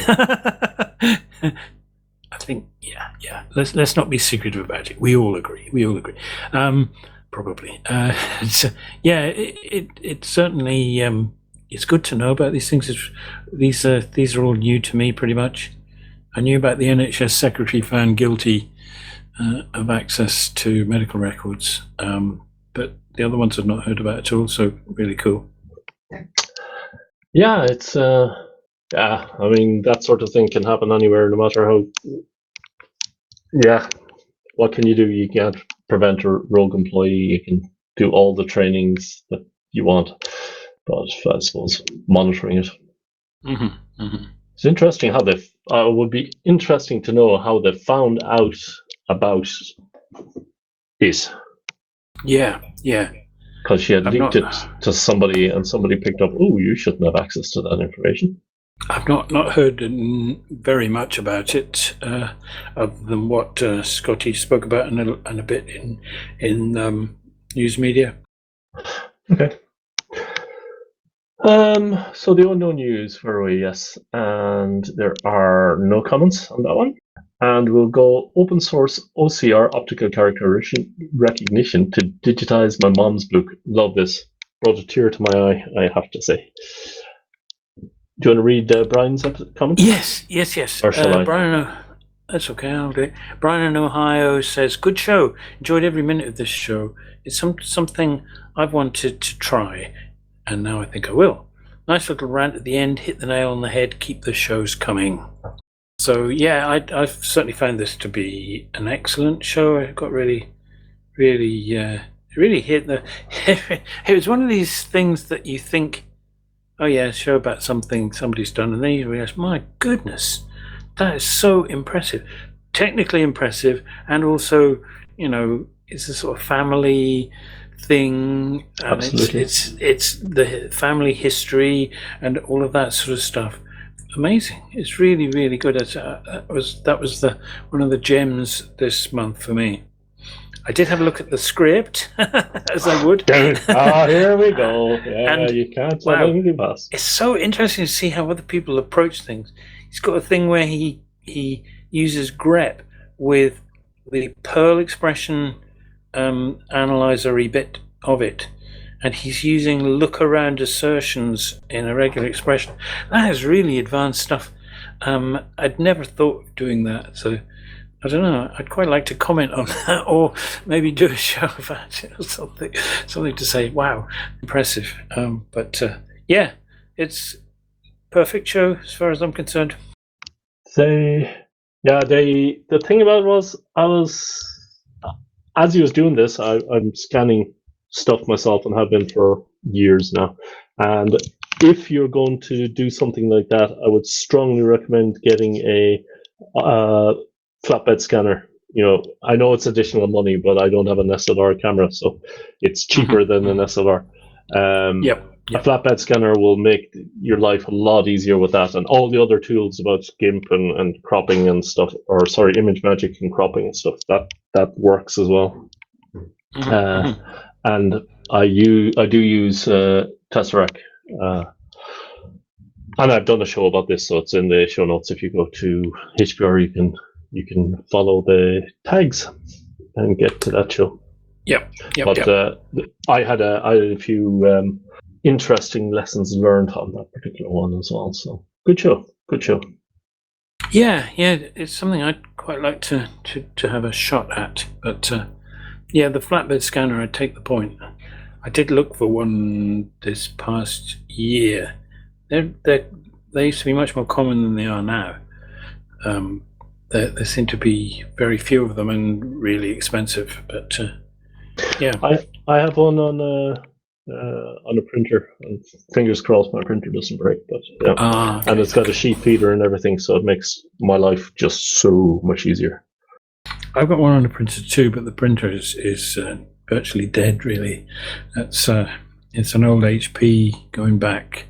I think, yeah, yeah. Let's let's not be secretive about it. We all agree. We all agree. Um, probably. Uh, so, yeah, it, it it certainly um, it's good to know about these things. It's, these uh, these are all new to me, pretty much. I knew about the N H S secretary found guilty uh, of access to medical records, um, but the other ones I've not heard about at all. So really cool. Yeah, it's uh, yeah. I mean, that sort of thing can happen anywhere, no matter how. Yeah, what can you do? You can't prevent a rogue employee. You can do all the trainings that you want, but I suppose monitoring it. Mm-hmm, mm-hmm. It's interesting how they. Uh, it would be interesting to know how they found out about it, Yeah, yeah. because she had I've leaked not- it to somebody, and somebody picked up. Oh, you shouldn't have access to that information. I've not, not heard n- very much about it, uh, other than what uh, Scotty spoke about and a, and a bit in in um, news media. Okay. Um, so the unknown news for away, yes, and there are no comments on that one. And we'll go open source O C R, optical character recognition, to digitize my mom's book. Love this. Brought a tear to my eye, I have to say. Do you want to read uh, Brian's comment? Yes, yes, yes. Or shall uh, I? Brian, uh, that's okay. I'll do it. Brian in Ohio says, "Good show. Enjoyed every minute of this show. It's some something I've wanted to try, and now I think I will. Nice little rant at the end. Hit the nail on the head. Keep the shows coming." So yeah, I, I've certainly found this to be an excellent show. I got really, really, uh, really hit the. It was one of these things that you think, oh yeah, a show about something somebody's done, and then you realize, my goodness, that is so impressive, technically impressive, and also, you know, it's a sort of family thing, and Absolutely. it's, it's it's the family history and all of that sort of stuff. Amazing! It's really, really good. It's, uh, that was that was the one of the gems this month for me. I did have a look at the script, as I would. Ah, here we go. Yeah, And, you can't wow. let anything pass. It's so interesting to see how other people approach things. He's got a thing where he he uses grep with the Perl expression um, analyzer bit of it, and he's using look around assertions in a regular expression. That is really advanced stuff. Um, I'd never thought of doing that, so I don't know. I'd quite like to comment on that, or maybe do a show about it or something, something to say. Wow, impressive. Um, but uh, yeah, it's perfect show as far as I'm concerned. They, yeah, they. The thing about it was, I was as he was doing this, I, I'm scanning stuff myself and have been for years now. And if you're going to do something like that, I would strongly recommend getting a uh, flatbed scanner. You know, I know it's additional money, but I don't have an S L R camera, so it's cheaper than an S L R. Um, Yep. Yep. A flatbed scanner will make your life a lot easier with that, and all the other tools about GIMP and, and cropping and stuff, or sorry, ImageMagick and cropping and stuff, that that works as well. Mhm, Uh, mhm. and I use I do use uh, Tesseract, uh, and I've done a show about this, so it's in the show notes. If you go to H P R, you can you can follow the tags and get to that show. Yep. Yep. But yep. uh, I had a I had a few um, interesting lessons learned on that particular one as well. So good show, good show. Yeah, yeah, it's something I'd quite like to, to, to have a shot at. But uh, yeah, the flatbed scanner, I take the point. I did look for one this past year. They're, they're, they used to be much more common than they are now. Um, there, there seem to be very few of them and really expensive. But uh, yeah, I I have one on a uh, on a printer. And fingers crossed, my printer doesn't break. But yeah. ah, And it's got a sheet feeder and everything, so it makes my life just so much easier. I've got one on the printer too, but the printer is is uh, virtually dead. Really, it's uh, it's an old H P going back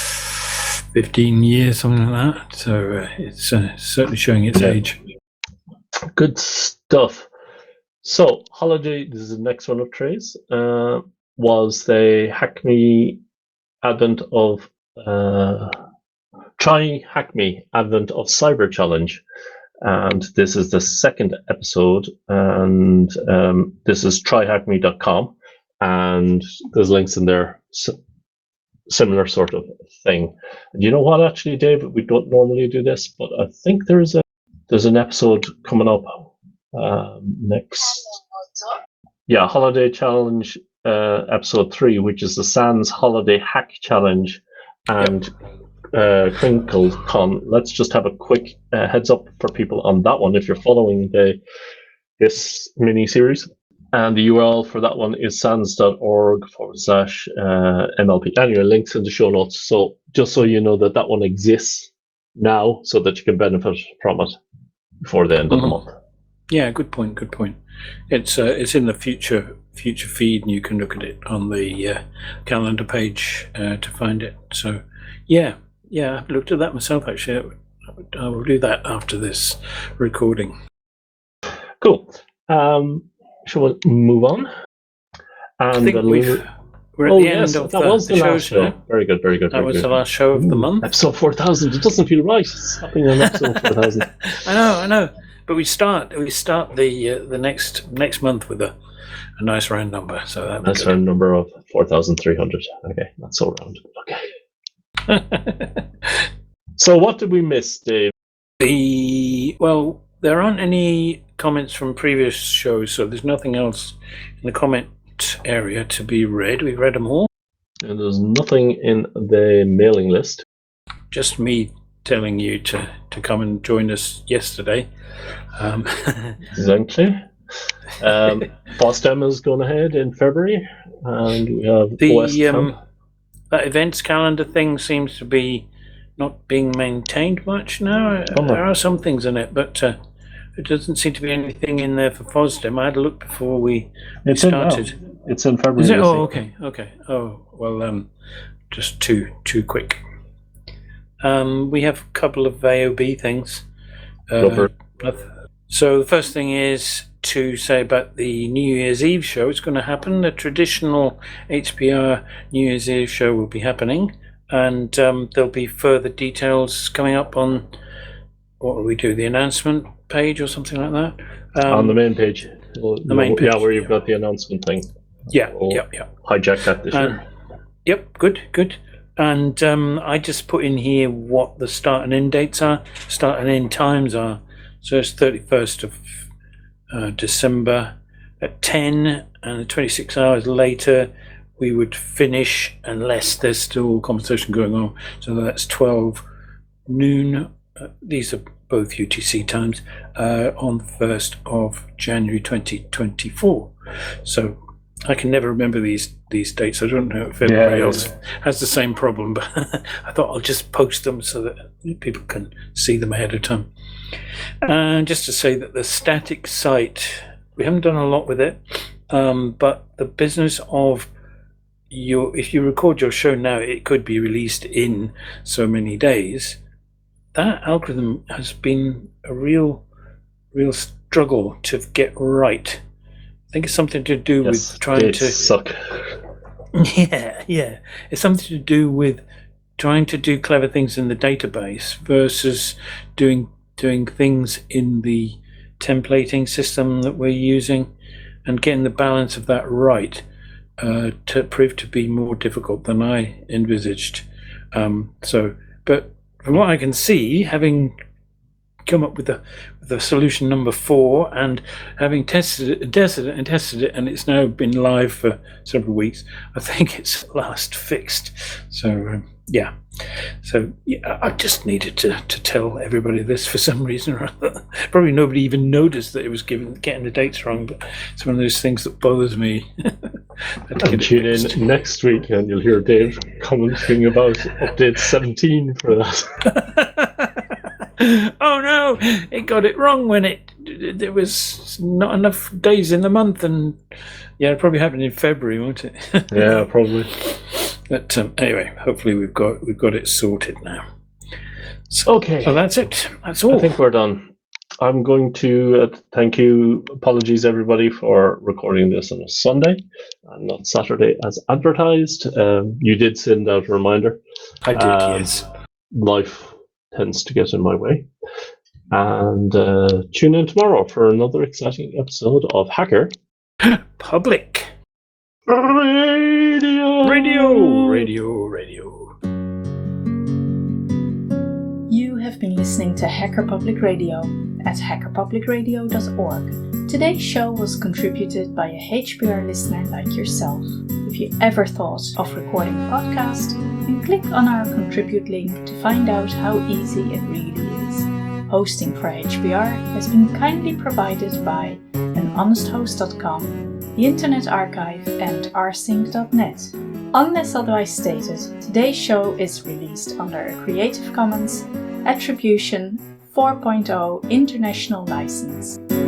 fifteen years, something like that. So uh, it's uh, certainly showing its Yeah. age. Good stuff. So, Holiday, this is the next one of Trey's, uh, was the Hack Me Advent of, uh, Try Hack Me Advent of Cyber Challenge. And this is the second episode, and um, this is try hack me dot com, and there's links in there, s- similar sort of thing. And you know what, actually, David, we don't normally do this, but I think there's a there's an episode coming up um, next. Yeah, Holiday Challenge uh, episode three, which is the Sans Holiday Hack Challenge, and uh, CrinkleCon. Let's just have a quick uh, heads up for people on that one if you're following the this mini series. And the U R L for that one is sans.org forward slash uh, MLP. Anyway, links in the show notes. So just so you know that that one exists now, so that you can benefit from it before the end of the Mhm. month. Yeah, good point. Good point. It's uh, it's in the future future feed, and you can look at it on the uh, calendar page uh, to find it. So, yeah, yeah, I haven't looked at that myself, actually. I will do that after this recording. Cool. Um, shall we move on? And I think the we've, l- we're at oh the yes, end of that the, was the, the shows last show. now. Very good, very good. That very was good. the last show of the Ooh, month. Episode four thousand. It doesn't feel right. It's happening on episode four thousand. I know, I know. But we start we start the uh, the next next month with a, a nice round number. So that That's our number of four thousand three hundred. Okay, that's so round. Okay. So what did we miss, Dave? The well, there aren't any comments from previous shows, so there's nothing else in the comment area to be read. We've read them all. And there's nothing in the mailing list. Just me telling you to, to come and join us yesterday. Um, Exactly. Um, FOSDEM is going ahead in February, and we have O S the Camp. um, that events calendar thing seems to be not being maintained much now. Oh, no. There are some things in it, but uh, it doesn't seem to be anything in there for FOSDEM. I had a look before we, we It's in, started. oh, it's in February. Is it? you Oh, see. okay, okay. Oh, well, um, just too too quick. Um, we have a couple of A O B things. Go for Uh, so the first thing is to say about the New Year's Eve show. It's going to happen. The traditional H P R New Year's Eve show will be happening, and um, there'll be further details coming up on what will we do, the announcement page or something like that. Um, on the main page. the main Yeah, page, where you've yeah. got the announcement thing. yeah, Oh. yeah, yeah. Hijack that this And, year. yep, good, good. And um, I just put in here what the start and end dates are, start and end times are. So it's thirty-first of uh, December at ten, and twenty-six hours later we would finish, unless there's still conversation going on. So that's twelve noon. Uh, these are both U T C times uh, on the first of January twenty twenty-four. So I can never remember these these dates. I don't know if everybody Yeah, else yeah. has the same problem, but I thought I'll just post them so that people can see them ahead of time. And just to say that the static site, we haven't done a lot with it, um, but the business of your, if you record your show now, it could be released in so many days. That algorithm has been a real, real struggle to get right. I think it's something to do Yes, with trying dates to. suck. Yeah, yeah. It's something to do with trying to do clever things in the database versus doing doing things in the templating system that we're using, and getting the balance of that right uh, to prove to be more difficult than I envisaged. Um, so, but from what I can see, having come up with the with the solution number four and having tested it and tested it and tested it, and it's now been live for several weeks, I think it's at last fixed. So um, yeah, so yeah, I just needed to, to tell everybody this for some reason or other. Probably nobody even noticed that it was giving getting the dates wrong, but it's one of those things that bothers me. Had to get And it tune fixed. in next week and you'll hear Dave commenting about update seventeen for that. Oh no, it got it wrong when it there was not enough days in the month, and yeah, it probably happened in February, won't it? Yeah, probably. But um, anyway, hopefully we've got we've got it sorted now. So, Okay. so that's it. That's all. I think we're done. I'm going to uh, thank you. Apologies, everybody, for recording this on a Sunday and not Saturday as advertised. Um, you did send out a reminder. I did, um, yes. Life tends to get in my way. And uh, tune in tomorrow for another exciting episode of Hacker Public Radio. radio, radio, radio. You have been listening to Hacker Public Radio at hacker public radio dot org. Today's show was contributed by a H P R listener like yourself. If you ever thought of recording a podcast, then click on our contribute link to find out how easy it really is. Hosting for H P R has been kindly provided by an honest host dot com, the Internet Archive, and rsync dot net. Unless otherwise stated, today's show is released under a Creative Commons Attribution four point oh International License.